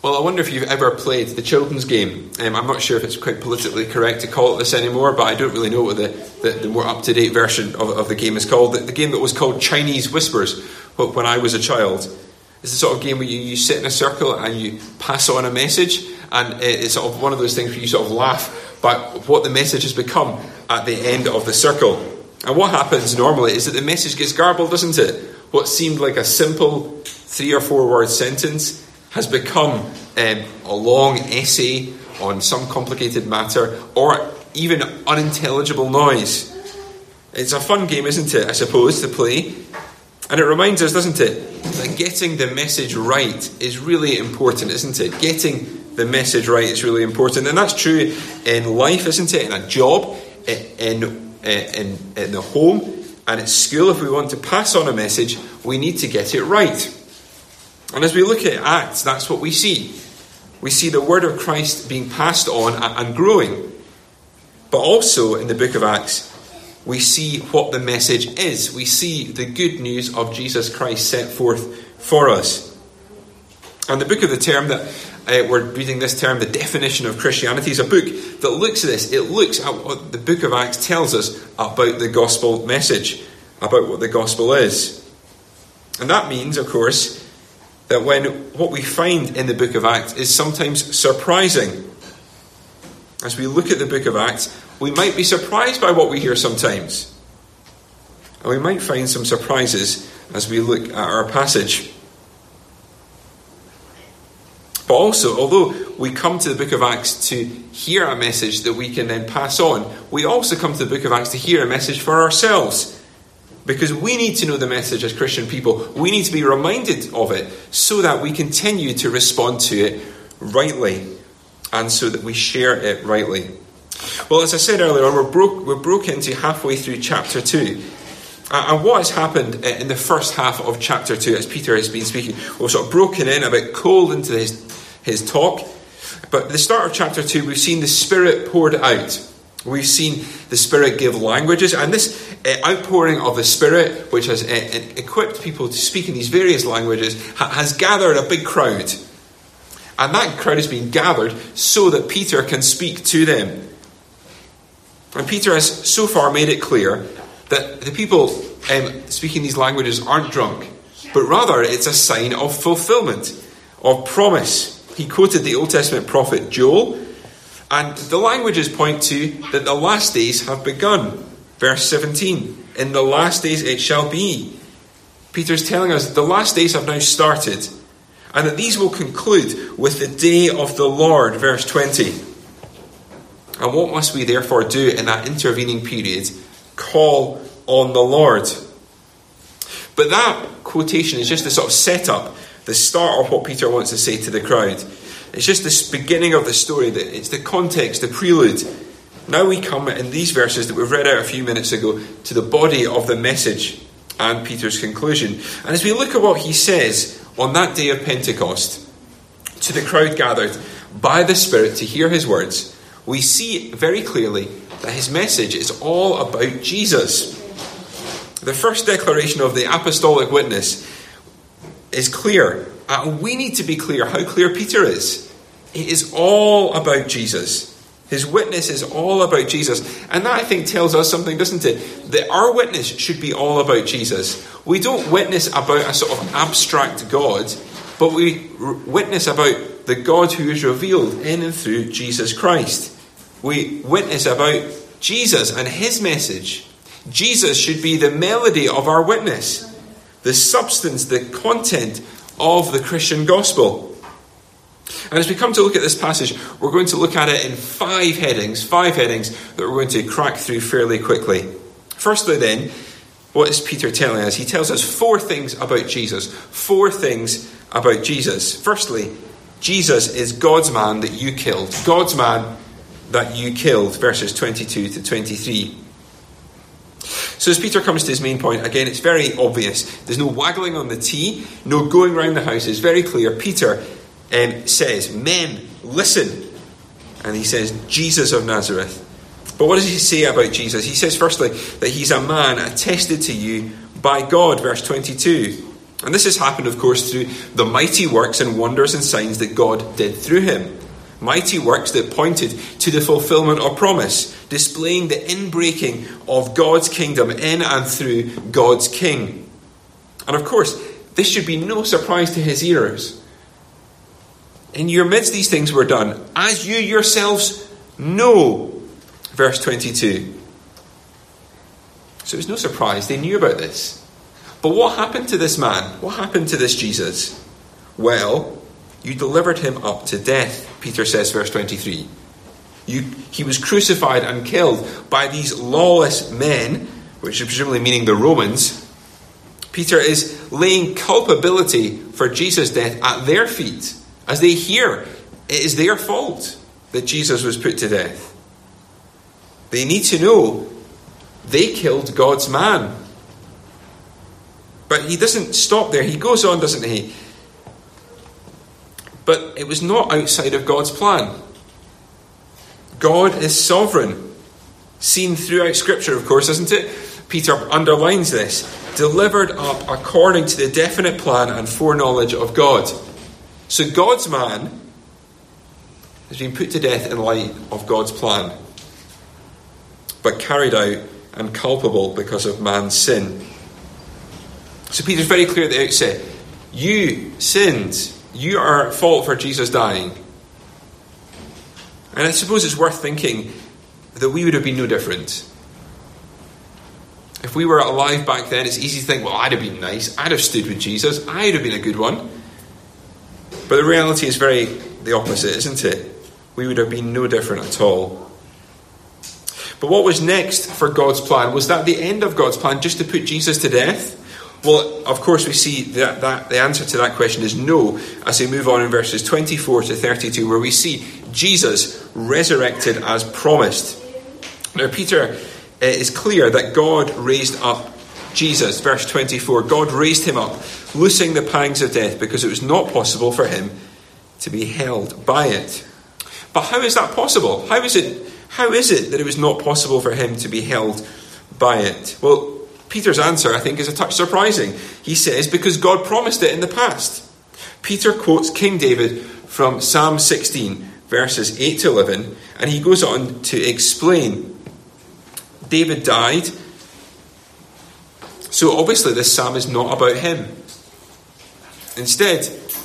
Well, I wonder if you've ever played the children's game. I'm not sure if it's quite politically correct to call it this anymore, but I don't really know what the more up-to-date version of the game is called. The game that was called Chinese Whispers when I was a child. It's the sort of game where you sit in a circle and you pass on a message, and it's sort of one of those things where you sort of laugh by what the message has become at the end of the circle. And what happens normally is that the message gets garbled, doesn't it? What seemed like a simple 3 or 4 word sentence has become a long essay on some complicated matter, or even unintelligible noise. It's a fun game, isn't it, I suppose, to play. And it reminds us, doesn't it, that getting the message right is really important, isn't it? Getting the message right is really important. And that's true in life, isn't it? In a job, in the home, and at school. If we want to pass on a message, we need to get it right. And as we look at Acts, that's what we see. We see the word of Christ being passed on and growing. But also in the book of Acts, we see what the message is. We see the good news of Jesus Christ set forth for us. And the book of the term that we're reading this term, The Definition of Christianity, is a book that looks at this. It looks at what the book of Acts tells us about the gospel message, about what the gospel is. And that means, of course, that when what we find in the book of Acts is sometimes surprising. As we look at the book of Acts, we might be surprised by what we hear sometimes. And we might find some surprises as we look at our passage. But also, although we come to the book of Acts to hear a message that we can then pass on, we also come to the book of Acts to hear a message for ourselves. Because we need to know the message as Christian people. We need to be reminded of it so that we continue to respond to it rightly, and so that we share it rightly. Well, as I said earlier on, we're broke into halfway through chapter 2. And what has happened in the first half of chapter 2, as Peter has been speaking, we're sort of broken in, a bit cold into his talk. But at the start of chapter 2, we've seen the Spirit poured out. We've seen the Spirit give languages, and this outpouring of the Spirit, which has equipped people to speak in these various languages, has gathered a big crowd. And that crowd has been gathered so that Peter can speak to them. And Peter has so far made it clear that the people speaking these languages aren't drunk, but rather it's a sign of fulfillment, of promise. He quoted the Old Testament prophet Joel, and the languages point to that the last days have begun. Verse 17, in the last days it shall be. Peter's telling us that the last days have now started, and that these will conclude with the day of the Lord. Verse 20. And what must we therefore do in that intervening period? Call on the Lord. But that quotation is just the sort of setup, the start of what Peter wants to say to the crowd. It's just this beginning of the story. It's the context, the prelude. Now we come in these verses that we've read out a few minutes ago to the body of the message and Peter's conclusion. And as we look at what he says on that day of Pentecost to the crowd gathered by the Spirit to hear his words, we see very clearly that his message is all about Jesus. The first declaration of the apostolic witness is clear. And we need to be clear how clear Peter is. It is all about Jesus. His witness is all about Jesus. And that, I think, tells us something, doesn't it? That our witness should be all about Jesus. We don't witness about a sort of abstract God, but we witness about the God who is revealed in and through Jesus Christ. We witness about Jesus and his message. Jesus should be the melody of our witness, the substance, the content of the Christian gospel. And as we come to look at this passage, we're going to look at it in five headings that we're going to crack through fairly quickly. Firstly then, what is Peter telling us? He tells us 4 things about Jesus. 4 things about Jesus. Firstly, Jesus is God's man that you killed. God's man that you killed. Verses 22 to 23. So as Peter comes to his main point, again, it's very obvious. There's no waggling on the T, no going round the house. It's very clear. Peter says, men, listen. And he says, Jesus of Nazareth. But what does he say about Jesus? He says, firstly, that he's a man attested to you by God, verse 22. And this has happened, of course, through the mighty works and wonders and signs that God did through him. Mighty works that pointed to the fulfillment of promise, displaying the inbreaking of God's kingdom in and through God's King. And of course, this should be no surprise to his hearers. In your midst these things were done, as you yourselves know. Verse 22. So it was no surprise, they knew about this. But what happened to this man? What happened to this Jesus? Well, you delivered him up to death, Peter says, verse 23. He was crucified and killed by these lawless men, which is presumably meaning the Romans. Peter is laying culpability for Jesus' death at their feet, as they hear it is their fault that Jesus was put to death. They need to know they killed God's man. But he doesn't stop there. He goes on, doesn't he? But it was not outside of God's plan. God is sovereign. Seen throughout Scripture, of course, isn't it? Peter underlines this. Delivered up according to the definite plan and foreknowledge of God. So God's man has been put to death in light of God's plan, but carried out and culpable because of man's sin. So Peter's very clear at the outset. You sinned. You are at fault for Jesus dying. And I suppose it's worth thinking that we would have been no different. If we were alive back then, it's easy to think, well, I'd have been nice. I'd have stood with Jesus. I'd have been a good one. But the reality is very the opposite, isn't it? We would have been no different at all. But what was next for God's plan? Was that the end of God's plan, just to put Jesus to death? Well, of course, we see that the answer to that question is no, as we move on in verses 24 to 32, where we see Jesus resurrected as promised. Now, Peter is clear that God raised up Jesus. Verse 24, God raised him up, loosing the pangs of death, because it was not possible for him to be held by it. But how is that possible? How is it that it was not possible for him to be held by it? Well, Peter's answer, I think, is a touch surprising. He says, because God promised it in the past. Peter quotes King David from Psalm 16, verses 8 to 11, and he goes on to explain. David died, so obviously this psalm is not about him. Instead,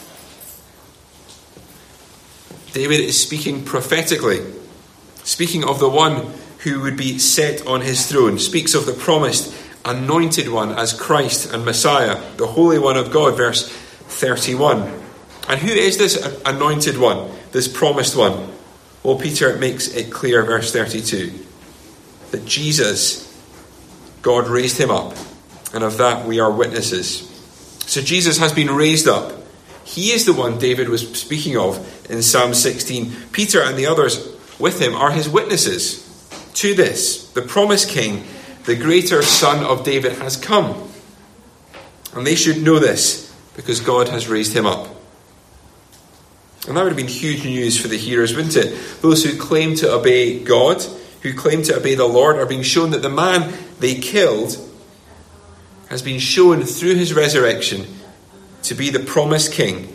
David is speaking prophetically, speaking of the one who would be set on his throne, speaks of the promised anointed one as Christ and Messiah, the Holy One of God, verse 31. And who is this anointed one, this promised one? Well, Peter makes it clear, verse 32, that Jesus, God raised him up, and of that we are witnesses. So Jesus has been raised up. He is the one David was speaking of in Psalm 16. Peter and the others with him are his witnesses to this. The promised king, the greater son of David, has come. And they should know this because God has raised him up. And that would have been huge news for the hearers, wouldn't it? Those who claim to obey God, who claim to obey the Lord, are being shown that the man they killed has been shown through his resurrection to be the promised king.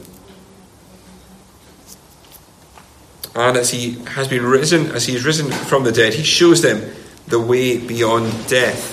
And as he has been risen, as he is risen from the dead, he shows them the way beyond death.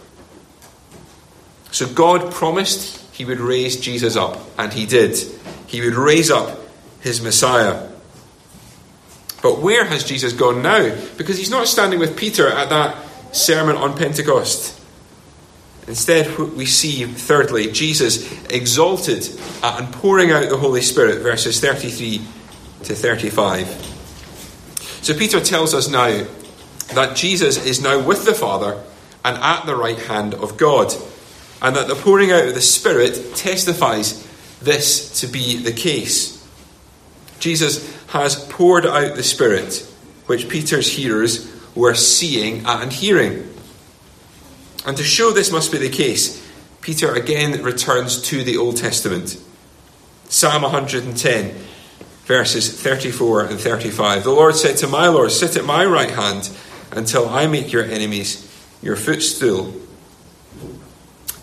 So God promised he would raise Jesus up, and he did. He would raise up his Messiah. But where has Jesus gone now? Because he's not standing with Peter at that sermon on Pentecost. Instead, we see, thirdly, Jesus exalted and pouring out the Holy Spirit, verses 33 to 35. So Peter tells us now that Jesus is now with the Father and at the right hand of God, and that the pouring out of the Spirit testifies this to be the case. Jesus has poured out the Spirit, which Peter's hearers were seeing and hearing. And to show this must be the case, Peter again returns to the Old Testament. Psalm 110, verses 34 and 35. The Lord said to my Lord, sit at my right hand until I make your enemies your footstool.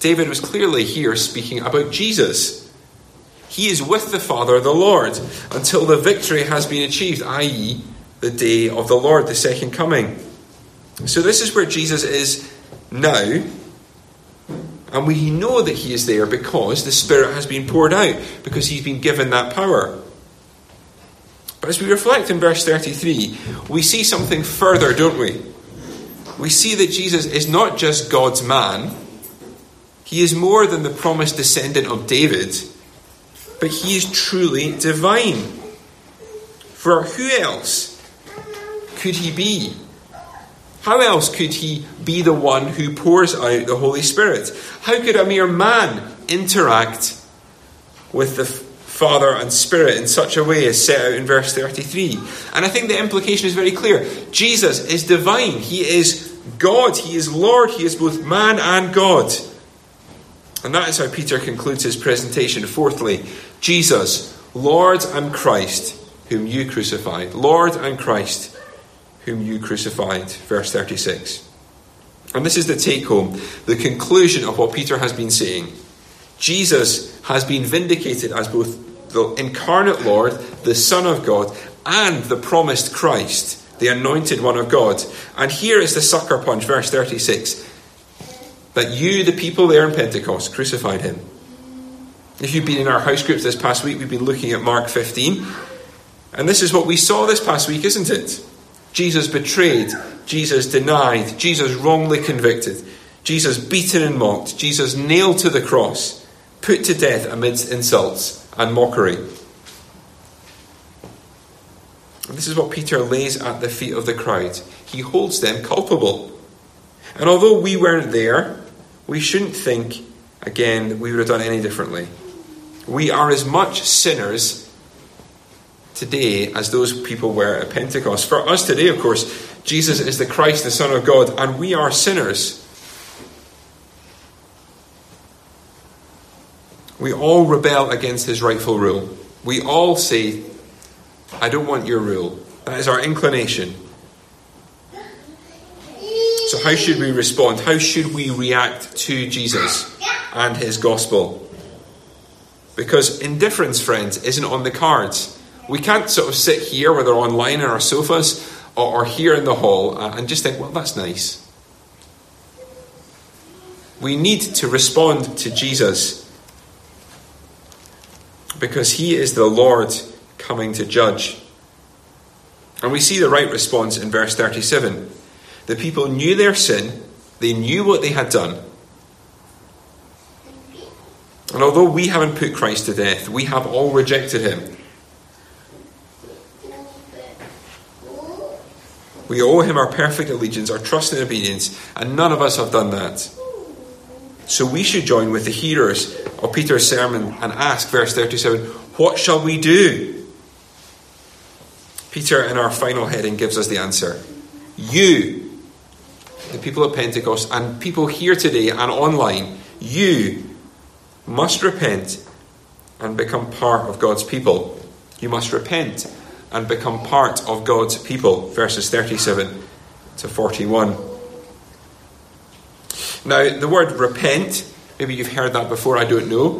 David was clearly here speaking about Jesus. He is with the Father, the Lord, until the victory has been achieved, i.e., the day of the Lord, the second coming. So this is where Jesus is now, and we know that he is there because the Spirit has been poured out, because he's been given that power. But as we reflect in verse 33, we see something further, don't we? We see that Jesus is not just God's man. He is more than the promised descendant of David, but he is truly divine. For who else could he be? How else could he be the one who pours out the Holy Spirit? How could a mere man interact with the Father and Spirit in such a way as set out in verse 33? And I think the implication is very clear. Jesus is divine. He is God. He is Lord. He is both man and God. And that is how Peter concludes his presentation. Fourthly, Jesus, Lord and Christ, whom you crucified. Lord and Christ, whom you crucified. Verse 36. And this is the take home, the conclusion of what Peter has been saying. Jesus has been vindicated as both the incarnate Lord, the Son of God, and the promised Christ, the anointed one of God. And here is the sucker punch, verse 36. That you, the people there in Pentecost, crucified him. If you've been in our house groups this past week, we've been looking at Mark 15. And this is what we saw this past week, isn't it? Jesus betrayed, Jesus denied, Jesus wrongly convicted, Jesus beaten and mocked, Jesus nailed to the cross, put to death amidst insults and mockery. And this is what Peter lays at the feet of the crowd. He holds them culpable. And although we weren't there, we shouldn't think, again, that we would have done any differently. We are as much sinners today as those people were at Pentecost. For us today, of course, Jesus is the Christ, the Son of God, and we are sinners. We all rebel against his rightful rule. We all say, I don't want your rule. That is our inclination. So how should we respond? How should we react to Jesus and his gospel? Because indifference, friends, isn't on the cards. We can't sort of sit here, whether online on our sofas or here in the hall, and just think, well, that's nice. We need to respond to Jesus because he is the Lord coming to judge. And we see the right response in verse 37. The people knew their sin. They knew what they had done. And although we haven't put Christ to death, we have all rejected him. We owe him our perfect allegiance, our trust and obedience, and none of us have done that. So we should join with the hearers of Peter's sermon and ask, verse 37, what shall we do? Peter, in our final heading, gives us the answer. You, the people at Pentecost, and people here today and online, you must repent and become part of God's people. You must repent and become part of God's people. Verses 37 to 41. Now, the word repent, maybe you've heard that before, I don't know.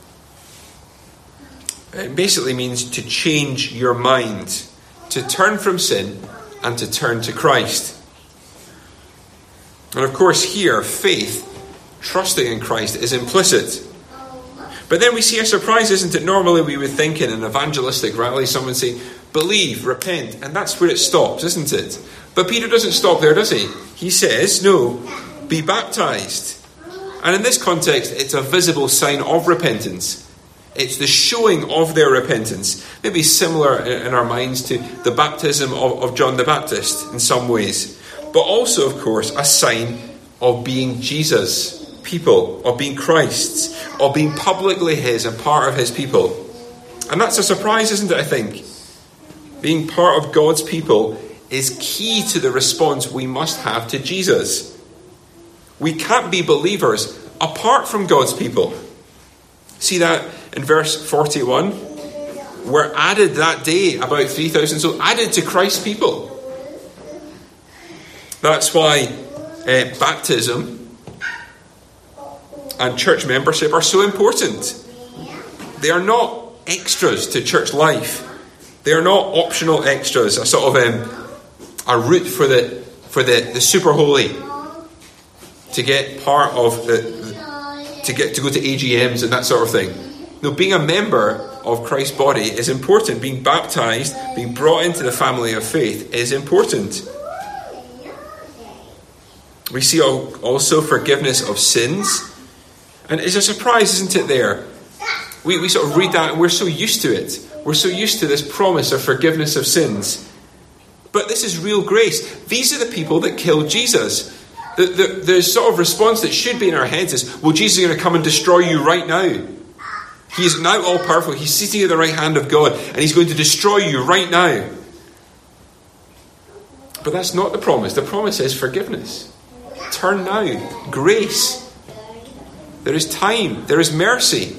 It basically means to change your mind, to turn from sin and to turn to Christ. And of course here, faith, trusting in Christ, is implicit. But then we see a surprise, isn't it? Normally we would think in an evangelistic rally, someone would say, believe, repent, and that's where it stops, isn't it? But Peter doesn't stop there, does he? He says, no, be baptized. And in this context, it's a visible sign of repentance. It's the showing of their repentance. Maybe similar in our minds to the baptism of John the Baptist in some ways. But also, of course, a sign of being Jesus' people, of being Christ's, of being publicly his and part of his people. And that's a surprise, isn't it, I think? Being part of God's people is key to the response we must have to Jesus. We can't be believers apart from God's people. See that in verse 41? We're added that day, about 3,000 souls, added to Christ's people. That's why baptism and church membership are so important. They are not extras to church life. They are not optional extras, a sort of a route for the super holy to get part of to go to AGMs and that sort of thing. No, being a member of Christ's body is important. Being baptized, being brought into the family of faith is important. We see also forgiveness of sins. And it's a surprise, isn't it, there? We sort of read that and we're so used to it. We're so used to this promise of forgiveness of sins. But this is real grace. These are the people that killed Jesus. The sort of response that should be in our heads is, well, Jesus is going to come and destroy you right now. He is now all powerful. He's sitting at the right hand of God and he's going to destroy you right now. But that's not the promise. The promise is forgiveness. Turn now. Grace. There is time. There is mercy.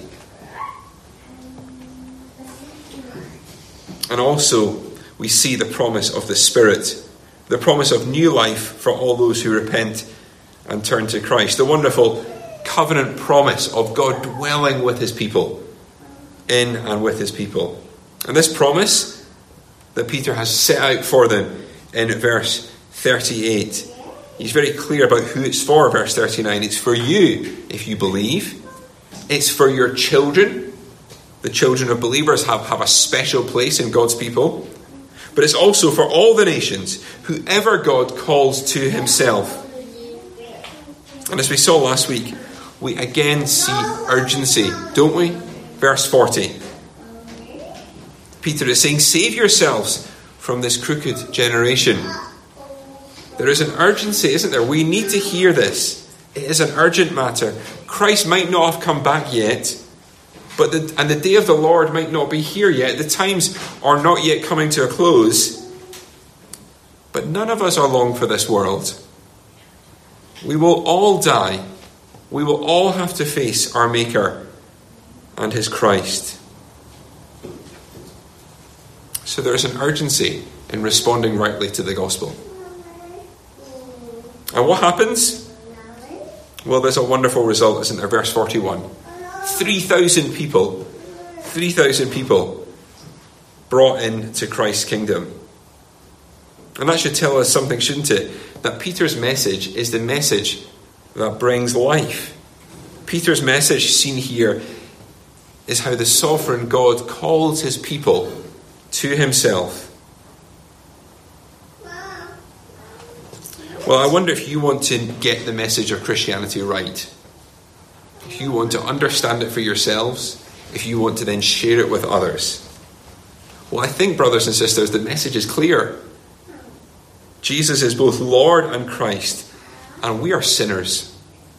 And also, we see the promise of the Spirit. The promise of new life for all those who repent and turn to Christ. The wonderful covenant promise of God dwelling with his people. In and with his people. And this promise that Peter has set out for them in verse 38. He's very clear about who it's for, verse 39. It's for you, if you believe. It's for your children. The children of believers have a special place in God's people. But it's also for all the nations, whoever God calls to himself. And as we saw last week, we again see urgency, don't we? Verse 40. Peter is saying, save yourselves from this crooked generation. There is an urgency, isn't there? We need to hear this. It is an urgent matter. Christ might not have come back yet, but the day of the Lord might not be here yet. The times are not yet coming to a close. But none of us are long for this world. We will all die. We will all have to face our Maker and his Christ. So there is an urgency in responding rightly to the gospel. And what happens? Well, there's a wonderful result, isn't there? Verse 41. 3,000 people brought into Christ's kingdom. And that should tell us something, shouldn't it? That Peter's message is the message that brings life. Peter's message seen here is how the sovereign God calls his people to himself. Well, I wonder if you want to get the message of Christianity right. If you want to understand it for yourselves, if you want to then share it with others. Well, I think, brothers and sisters, the message is clear. Jesus is both Lord and Christ, and we are sinners.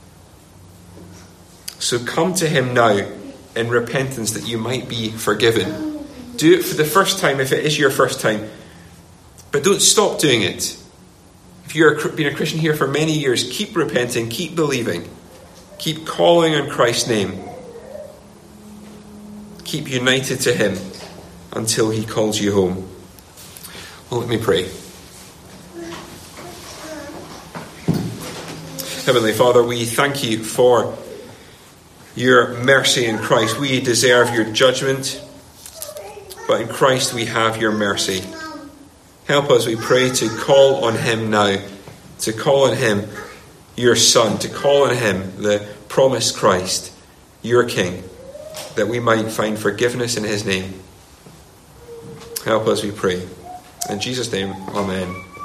So come to him now in repentance that you might be forgiven. Do it for the first time if it is your first time. But don't stop doing it. If you've been a Christian here for many years, keep repenting, keep believing. Keep calling on Christ's name. Keep united to him until he calls you home. Well, let me pray. Heavenly Father, we thank you for your mercy in Christ. We deserve your judgment, but in Christ we have your mercy. Help us, we pray, to call on him now, to call on him, your Son, to call on him, the promised Christ, your King, that we might find forgiveness in his name. Help us, we pray. In Jesus' name, amen.